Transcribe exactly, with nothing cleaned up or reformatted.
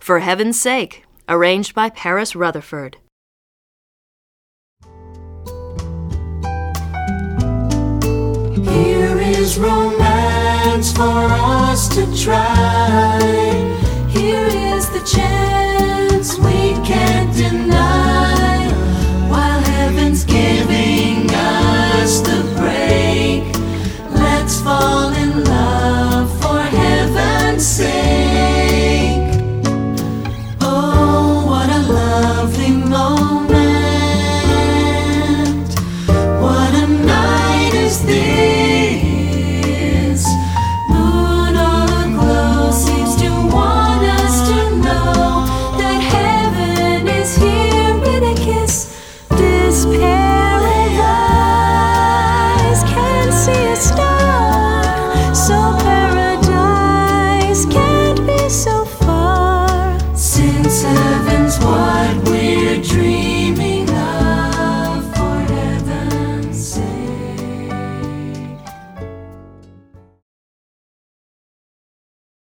For Heaven's Sake, arranged by Paris Rutherford. Here is romance for us to try. Here is the chance we can't deny. While heaven's giving us the break, let's fall in love for heaven's sake. Oh, what a lovely moment. What a night is this. Moon all aglow seems to want us to know that heaven is here with a kiss. This paradise can't see a star, so paradise can't be so far. Since heaven's what we